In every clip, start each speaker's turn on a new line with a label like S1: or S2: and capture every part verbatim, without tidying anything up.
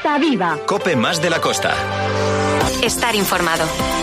S1: Costa Viva.
S2: COPE más de la costa.
S3: Estar informado.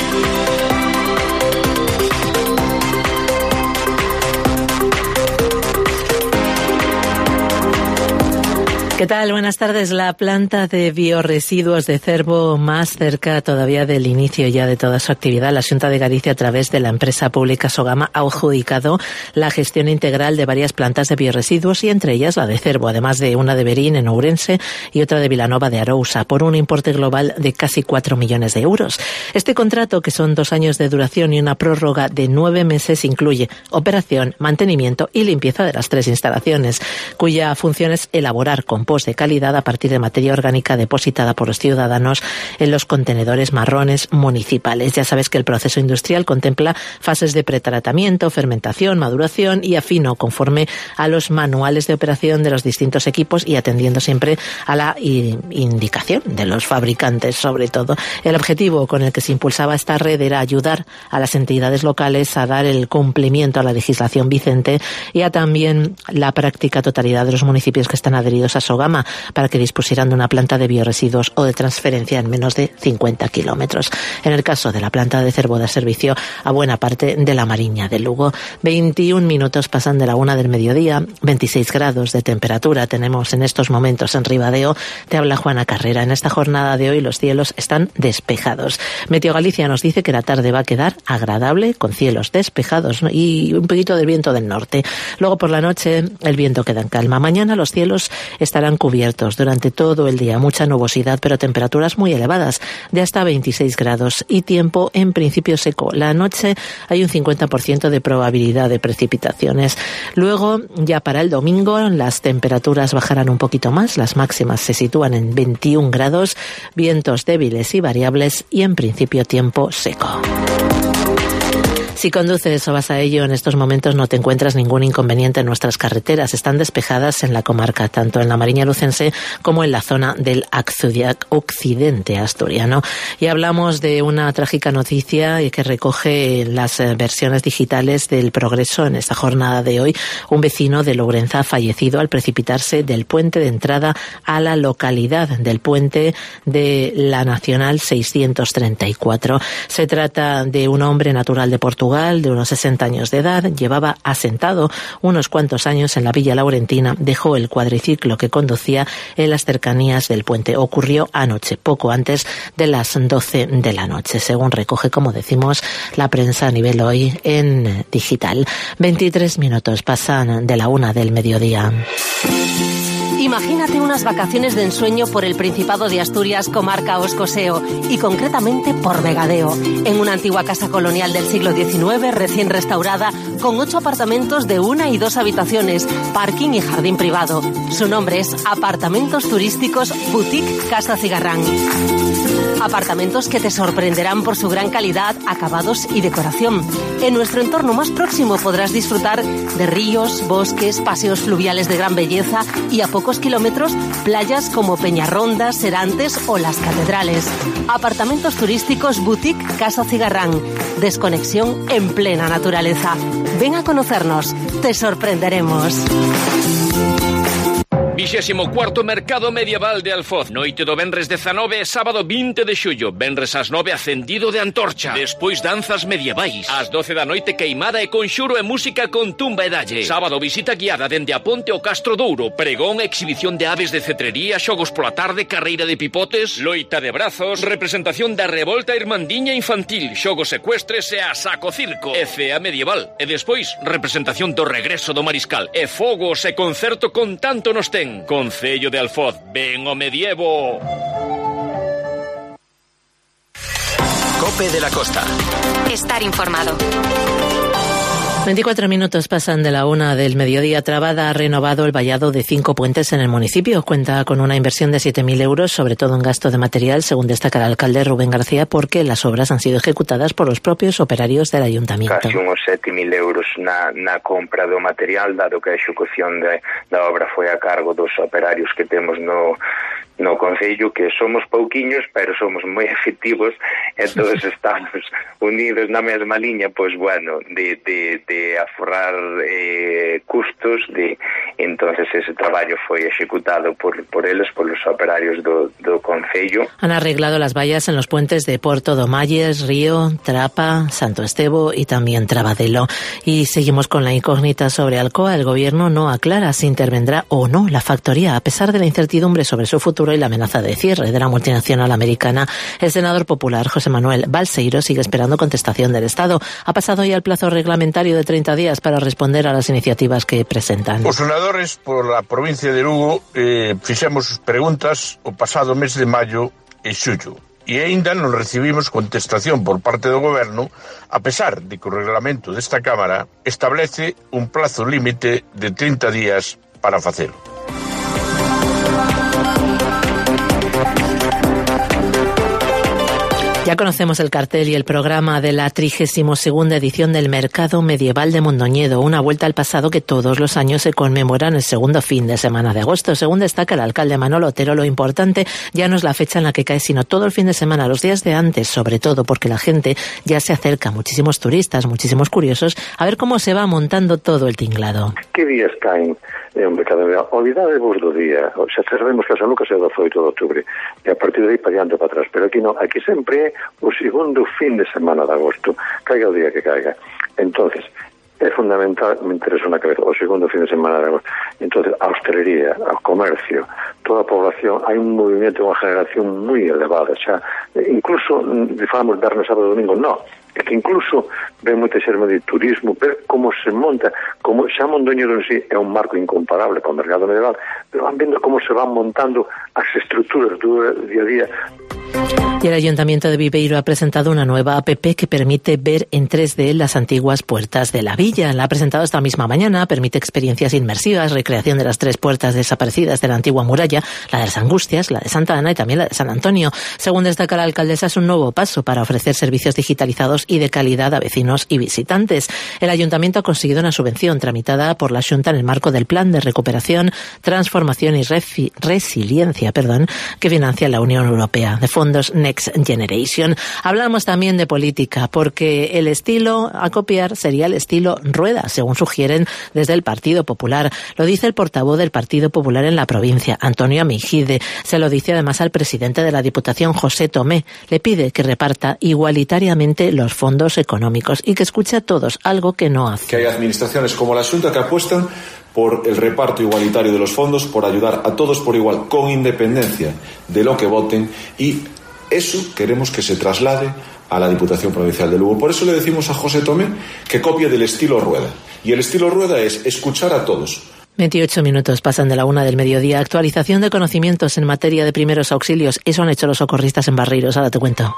S4: ¿Qué tal? Buenas tardes. La planta de biorresiduos de Cervo, más cerca todavía del inicio ya de toda su actividad. La Xunta de Galicia, a través de la empresa pública Sogama, ha adjudicado la gestión integral de varias plantas de biorresiduos y entre ellas la de Cervo, además de una de Berín en Ourense y otra de Vilanova de Arousa, por un importe global de casi cuatro millones de euros. Este contrato, que son dos años de duración y una prórroga de nueve meses, incluye operación, mantenimiento y limpieza de las tres instalaciones, cuya función es elaborar compost de calidad a partir de materia orgánica depositada por los ciudadanos en los contenedores marrones municipales. Ya sabes que el proceso industrial contempla fases de pretratamiento, fermentación, maduración y afino conforme a los manuales de operación de los distintos equipos y atendiendo siempre a la indicación de los fabricantes, sobre todo. El objetivo con el que se impulsaba esta red era ayudar a las entidades locales a dar el cumplimiento a la legislación vigente y a también la práctica totalidad de los municipios que están adheridos a Sogama para que dispusieran de una planta de biorresiduos o de transferencia en menos de cincuenta kilómetros. En el caso de la planta de Cervo, da servicio a buena parte de la Mariña de Lugo. veintiún minutos pasan de la una del mediodía, veintiséis grados de temperatura tenemos en estos momentos en Ribadeo. Te habla Juana Carrera. En esta jornada de hoy los cielos están despejados. Meteo Galicia nos dice que la tarde va a quedar agradable con cielos despejados, ¿no? Y un poquito de viento del norte. Luego por la noche el viento queda en calma. Mañana los cielos estarán cubiertos durante todo el día, mucha nubosidad, pero temperaturas muy elevadas, de hasta veintiséis grados y tiempo en principio seco. La noche hay un cincuenta por ciento de probabilidad de precipitaciones. Luego, ya para el domingo, las temperaturas bajarán un poquito más, las máximas se sitúan en veintiún grados, vientos débiles y variables y en principio tiempo seco. Si conduces o vas a ello, en estos momentos no te encuentras ningún inconveniente en nuestras carreteras. Están despejadas en la comarca, tanto en la Mariña Lucense como en la zona del occidente asturiano. Y hablamos de una trágica noticia que recoge las versiones digitales del Progreso en esta jornada de hoy. Un vecino de Lourenza ha fallecido al precipitarse del puente de entrada a la localidad del puente de la Nacional seiscientos treinta y cuatro. Se trata de un hombre natural de Portugal, de unos sesenta años de edad, llevaba asentado unos cuantos años en la Villa Laurentina, dejó el cuadriciclo que conducía en las cercanías del puente. Ocurrió anoche, poco antes de las doce de la noche, según recoge, como decimos, la prensa a nivel hoy en digital. veintitrés minutos pasan de la una del mediodía.
S5: Imagínate unas vacaciones de ensueño por el Principado de Asturias, comarca Oscoseo, y concretamente por Vegadeo, en una antigua casa colonial del siglo diecinueve, recién restaurada, con ocho apartamentos de una y dos habitaciones, parking y jardín privado. Su nombre es Apartamentos Turísticos Boutique Casa Cigarrán. Apartamentos que te sorprenderán por su gran calidad, acabados y decoración. En nuestro entorno más próximo podrás disfrutar de ríos, bosques, paseos fluviales de gran belleza y a pocos kilómetros playas como Peñarronda, Serantes o Las Catedrales. Apartamentos Turísticos Boutique Casa Cigarrán. Desconexión en plena naturaleza. Ven a conocernos, te sorprenderemos.
S6: Vixésimo cuarto Mercado Medieval de Alfoz. Noite do venres dezanove e sábado vinte de xullo. Venres ás nove acendido de antorcha. Despois danzas medievais. Ás doce da noite queimada e conxuro e música con tumba e dalle. Sábado visita guiada dende a Ponte ao Castro Douro. Pregón, exhibición de aves de cetrería, xogos pola tarde, carreira de pipotes, loita de brazos, representación da revolta irmandiña infantil, xogos ecuestres e a saco circo. E cea medieval. E despois, representación do regreso do mariscal. E fogos e concerto con tanto nos ten. Concello de Alfoz, ven o medievo.
S2: COPE de la Costa.
S3: Estar informado.
S4: veinticuatro minutos pasan de la una del mediodía. Trabada ha renovado el vallado de cinco puentes en el municipio. Cuenta con una inversión de siete mil euros, sobre todo en gasto de material, según destaca el alcalde Rubén García, porque las obras han sido ejecutadas por los propios operarios del ayuntamiento.
S7: Casi unos sete mil euros na, na compra do material, dado que a execución de, da obra foi a cargo dos operarios que temos no no concello, que somos pouquiños, pero somos moi efectivos, e todos estamos unidos na mesma liña, pois, bueno, de, de, de aforrar eh, custos, de entonces ese traballo foi executado por, por eles, polos operarios do, do concello.
S4: Han arreglado las vallas en los puentes de Porto do Malles, Río, Trapa, Santo Estevo y también Trabadelo. Y seguimos con la incógnita sobre Alcoa. El gobierno no aclara si intervendrá o no la factoría, a pesar de la incertidumbre sobre su futuro y la amenaza de cierre de la multinacional americana. El senador popular José Manuel Balseiro sigue esperando contestación del Estado. Ha pasado ya el plazo reglamentario de treinta días para responder a las iniciativas que presentan.
S1: Os senadores por la provincia de Lugo eh, fixemos preguntas o pasado mes de maio e xullo, e aínda non recibimos contestación por parte do goberno, a pesar de que o reglamento desta Cámara establece un plazo límite de treinta días para facelo.
S4: Ya conocemos el cartel y el programa de la trigésima segunda edición del Mercado Medieval de Mondoñedo, una vuelta al pasado que todos los años se conmemora en el segundo fin de semana de agosto. Según destaca el alcalde Manolo Otero, lo importante ya no es la fecha en la que cae, sino todo el fin de semana, los días de antes, sobre todo porque la gente ya se acerca, muchísimos turistas, muchísimos curiosos, a ver cómo se va montando todo el tinglado.
S8: ¿Qué días caen en un mercado medieval? Olvidadevos do día, o sea, sabemos que a San Lucas é o dezoito de outubro, e a partir de aí para diante para atrás, pero aquí non, aquí sempre é o segundo fin de semana de agosto, caiga o día que caiga. Entonces, é fundamental, me interesa na cabeza, o segundo fin de semana de agosto. Entonces, a hostelería, ao comercio, toda a población, hai un movimento, unha generación moi elevada, xa, incluso, falamos viernes, sábado, domingo, non, é que incluso ven moita xerma de turismo, ver como se monta, como xa Mondoñedo en sí é un marco incomparable con o mercado medieval, pero van vendo como se van montando as estructuras do día a día.
S4: Y el Ayuntamiento de Viveiro ha presentado una nueva app que permite ver en tres D las antiguas puertas de la villa. La ha presentado esta misma mañana, permite experiencias inmersivas, recreación de las tres puertas desaparecidas de la antigua muralla, la de las Angustias, la de Santa Ana y también la de San Antonio. Según destaca la alcaldesa, es un nuevo paso para ofrecer servicios digitalizados y de calidad a vecinos y visitantes. El Ayuntamiento ha conseguido una subvención tramitada por la Xunta en el marco del Plan de Recuperación, Transformación y Refi- Resiliencia perdón, que financia la Unión Europea, de fondos Next Generation. Hablamos también de política, porque el estilo a copiar sería el estilo Rueda, según sugieren desde el Partido Popular. Lo dice el portavoz del Partido Popular en la provincia, Antonio Amigide. Se lo dice además al presidente de la Diputación, José Tomé. Le pide que reparta igualitariamente los fondos económicos y que escuche a todos, algo que no hace.
S9: Que hay administraciones como la Xunta que apuestan por el reparto igualitario de los fondos, por ayudar a todos por igual, con independencia de lo que voten, y eso queremos que se traslade a la Diputación Provincial de Lugo. Por eso le decimos a José Tomé que copie del estilo Rueda. Y el estilo Rueda es escuchar a todos.
S4: veintiocho minutos pasan de la una del mediodía. Actualización de conocimientos en materia de primeros auxilios. Eso han hecho los socorristas en Barreiros. Ahora te cuento.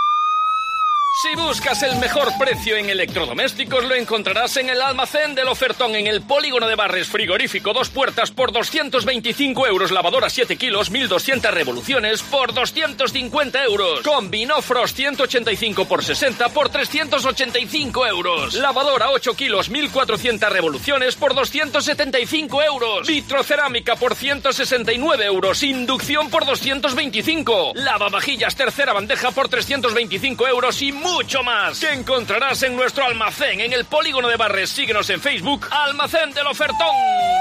S6: Si buscas el mejor precio en electrodomésticos, lo encontrarás en el almacén del ofertón en el polígono de Barres. Frigorífico dos puertas por doscientos veinticinco euros. Lavadora siete kilos, mil doscientas revoluciones por doscientos cincuenta euros. Combi No Frost ciento ochenta y cinco por sesenta por trescientos ochenta y cinco euros. Lavadora ocho kilos, mil cuatrocientas revoluciones por doscientos setenta y cinco euros. Vitrocerámica por ciento sesenta y nueve euros. Inducción por doscientos veinticinco. Lavavajillas tercera bandeja por trescientos veinticinco euros y mucho más, que encontrarás en nuestro almacén en el polígono de Barres. Síguenos en Facebook, Almacén del Ofertón.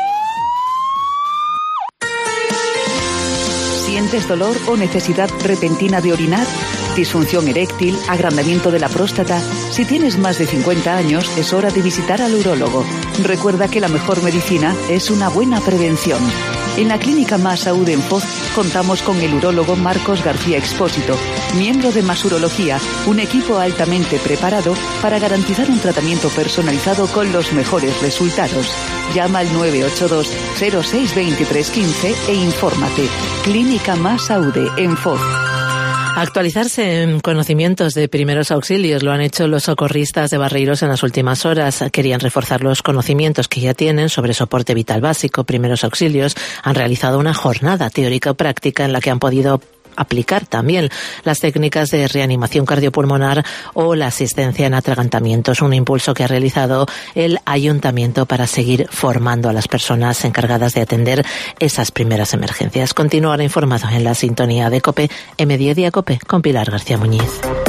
S10: ¿Sientes dolor o necesidad repentina de orinar? ¿Disfunción eréctil? ¿Agrandamiento de la próstata? Si tienes más de cincuenta años, es hora de visitar al urólogo. Recuerda que la mejor medicina es una buena prevención. En la Clínica Más Saúde en Foz contamos con el urólogo Marcos García Expósito, miembro de Más Urología, un equipo altamente preparado para garantizar un tratamiento personalizado con los mejores resultados. Llama al nueve ocho dos cero seis dos tres uno cinco e infórmate. Clínica Más Saúde en Foz.
S4: Actualizarse en conocimientos de primeros auxilios lo han hecho los socorristas de Barreiros en las últimas horas. Querían reforzar los conocimientos que ya tienen sobre soporte vital básico, primeros auxilios. Han realizado una jornada teórica o práctica en la que han podido aplicar también las técnicas de reanimación cardiopulmonar o la asistencia en atragantamientos, un impulso que ha realizado el Ayuntamiento para seguir formando a las personas encargadas de atender esas primeras emergencias. Continuar informado en la sintonía de COPE, M diez Día COPE, con Pilar García Muñiz.